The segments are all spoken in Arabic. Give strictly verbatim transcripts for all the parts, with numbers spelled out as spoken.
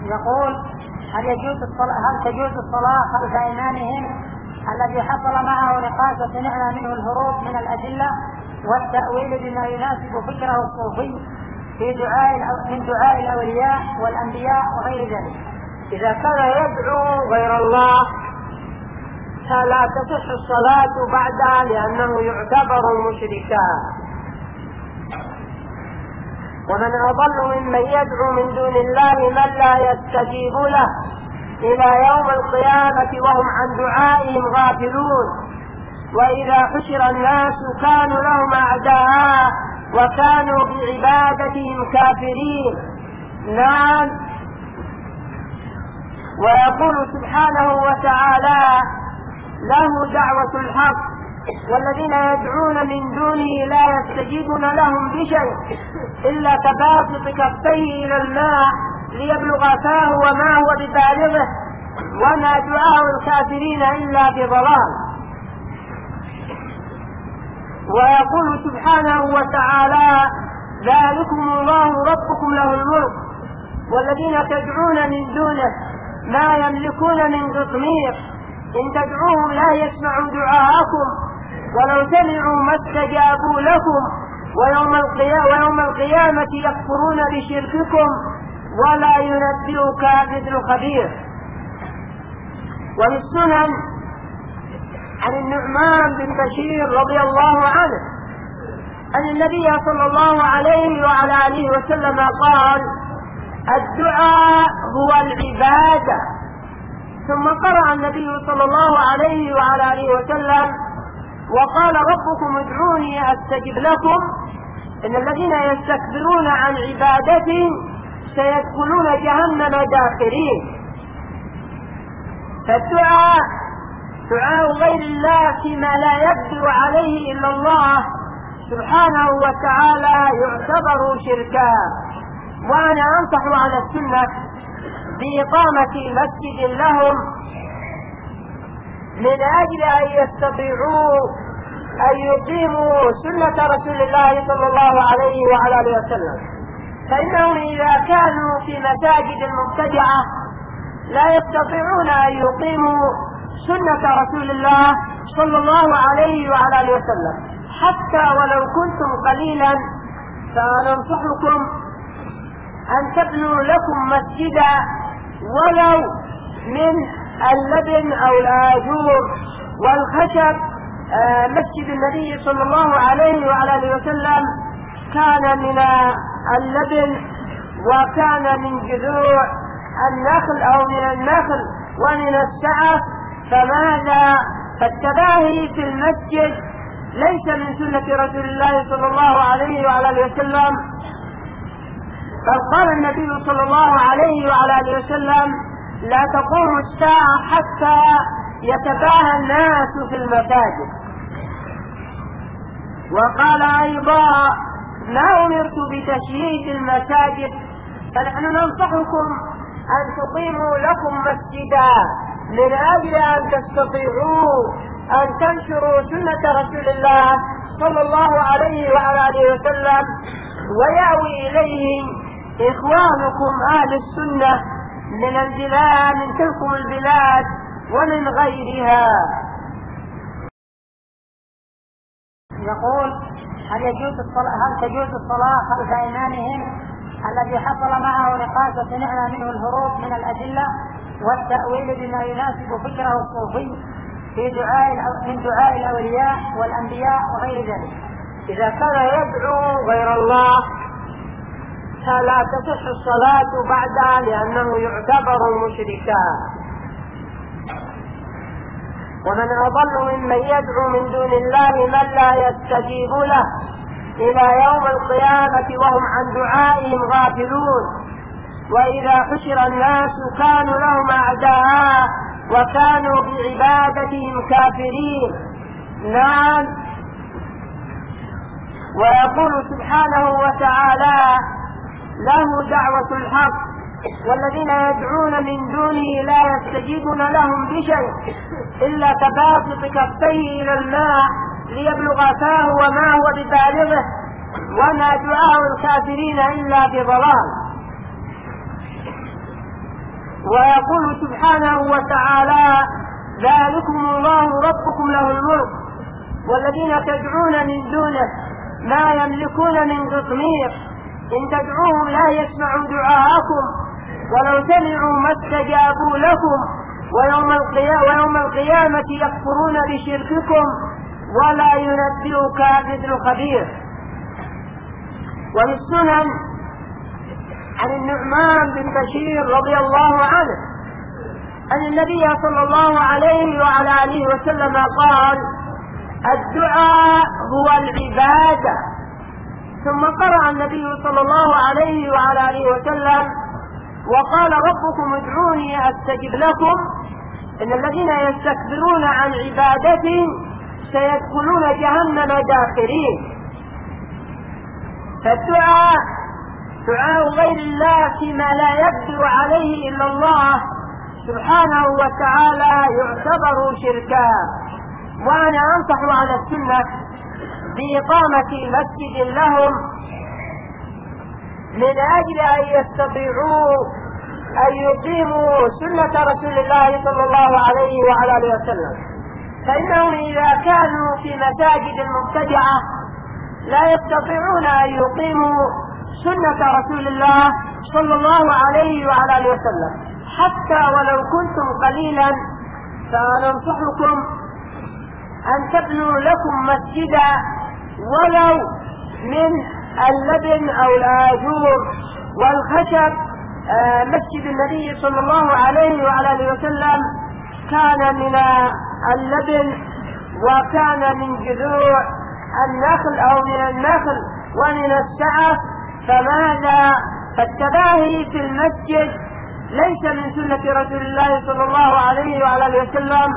يقول: هل يجوز الصلاة هل تجوز الصلاة خلف إمامهم الذي حصل معه نقاش وسمعنا منه الهروب من الأدلة والتأويل بما يناسب فكره الصوفي في دعاء من دعاء الأولياء والأنبياء وغير ذلك؟ إذا كان يدعو غير الله فلا تصح الصلاة بعدها لأنه يعتبر مشركا. ومن أضل ممن يدعو من دون الله من لا يستجيب له إلى يوم القيامة وهم عن دعائهم غافلون. وإذا حشر الناس كانوا لهم أعداء وكانوا بعبادتهم كافرين. نعم. ويقول سبحانه وتعالى: له دعوة الحق والذين يدعون من دونه لا يستجيبون لهم بشيء إلا كباسط كفيه إلى الماء ليبلغ فاه وما هو ببالغه وما دعاء الكافرين إلا في ضلال. ويقول سبحانه وتعالى: ذلكم الله ربكم له الملك والذين تدعون من دونه ما يملكون من قطمير إن تدعوهم لا يسمعوا دعاءكم ولو سمعوا ما استجابوا لكم ويوم القيامة, ويوم القيامة يكفرون بشرككم ولا ينبئك مثل خبير. وفي السنن عن النعمان بن بشير رضي الله عنه أن النبي صلى الله عليه وعلى آله وسلم قال: الدعاء هو العبادة. ثم قرأ النبي صلى الله عليه وعلى آله وسلم: وقال ربكم ادعوني أستجب لكم إن الذين يستكبرون عن عبادتي سيدخلون جهنم داخرين. فالدعاء دعاء غير الله فيما لا يقدر عليه إلا الله سبحانه وتعالى يعتبر شركا. وأنا أنصح على السنة بإقامة مسجد لهم من أجل أن يستطيعوا أن يقيموا سنة رسول الله صلى الله عليه وعلى آله وسلم. فإنهم إذا كانوا في مساجد المبتدعة لا يستطيعون أن يقيموا سنة رسول الله صلى الله عليه وعلى آله وسلم حتى ولو كنتم قليلا. فننصحكم أن تبنوا لكم مسجدا ولو من اللبن أو الآجور والخشب. آه مسجد النبي صلى الله عليه وعلى آله وسلم كان من اللبن وكان من جذوع النخل أو من النخل ومن السعف. فماذا فالتباهي في المسجد ليس من سنة رسول الله صلى الله عليه وعلى آله وسلم. بل قال النبي صلى الله عليه وعلى آله وسلم: لا تقوم الساعة حتى يتباهى الناس في المساجد. وقال أيضا: ما أمرت بتشييد المساجد. فنحن ننصحكم أن تقيموا لكم مسجدا من أجل أن تستطيعوا أن تنشروا سنة رسول الله صلى الله عليه وعلى آله وسلم ويأوي إليه إخوانكم أهل السنة من البلاد من تلكم البلاد ومن غيرها. يقول: هل يجوز الصلاة هل تجوز الصلاة خلف إمامهم الذي حصل معه نقاش وسمعنا منه الهروب من الأدلة والتأويل بما يناسب فكره الصوفي في دعاء من دعاء الأولياء والأنبياء وغير ذلك؟ إذا كان يدعو غير الله فلا تصح الصلاة بعدها لأنه يعتبر مشركا. ومن أضل ممن يدعو من دون الله من لا يستجيب له إلى يوم القيامة وهم عن دعائهم غافلون. وإذا حشر الناس كانوا لهم أعداء وكانوا بعبادتهم كافرين. نعم. ويقول سبحانه وتعالى: له دعوة الحق والذين يدعون من دونه لا يستجيبون لهم بشيء إلا كباسط كفيه إلى الماء ليبلغ فاه وما هو ببالغه وما دعاء الكافرين إلا في ضلال. ويقول سبحانه وتعالى: ذلكم الله ربكم له الملك والذين تدعون من دونه ما يملكون من قطمير إن تدعوهم لا يسمعوا دعاءكم ولو سمعوا ما استجابوا لكم ويوم القيامة, ويوم القيامة يكفرون بشرككم ولا ينبئك مثل خبير. وفي السنن عن النعمان بن بشير رضي الله عنه أن النبي صلى الله عليه وعلى آله وسلم قال: الدعاء هو العبادة. ثم قرأ النبي صلى الله عليه وعلى آله وسلم: وقال ربكم ادعوني أستجب لكم إن الذين يستكبرون عن عبادتي سيدخلون جهنم داخرين. فالدعاء دعاء غير الله فيما لا يقدر عليه إلا الله سبحانه وتعالى يعتبر شركا. وأنا أنصح على السنة بإقامة مسجد لهم من أجل أن يستطيعوا أن يقيموا سنة رسول الله صلى الله عليه وعلى آله وسلم، فإنهم إذا كانوا في مساجد المبتدعة لا يستطيعون أن يقيموا سنة رسول الله صلى الله عليه وعلى آله وسلم حتى ولو كنتم قليلا. فننصحكم أن تبنوا لكم مسجدا ولو من اللبن أو الآجور والخشب. آه مسجد النبي صلى الله عليه وعلى آله وسلم كان من اللبن وكان من جذوع النخل أو من النخل ومن السعف، فماذا فالتباهي في المسجد ليس من سنة رسول الله صلى الله عليه وعلى آله وسلم.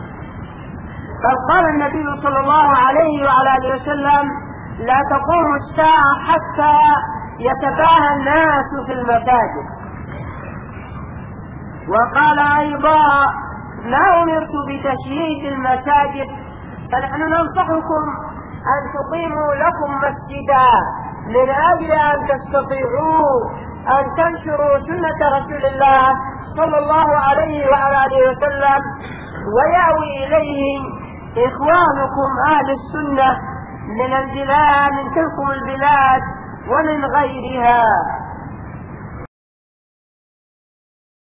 بل قال النبي صلى الله عليه وعلى آله وسلم: لا تقوم الساعة حتى يتباهى الناس في المساجد. وقال أيضا: ما أمرت بتشييد المساجد، فنحن ننصحكم أن تقيموا لكم مسجدا من أجل أن تستطيعوا أن تنشروا سنة رسول الله صلى الله عليه وعلى آله وسلم ويأوي إليه إخوانكم أهل السنة من البلاد من تلكم البلاد ومن غيرها.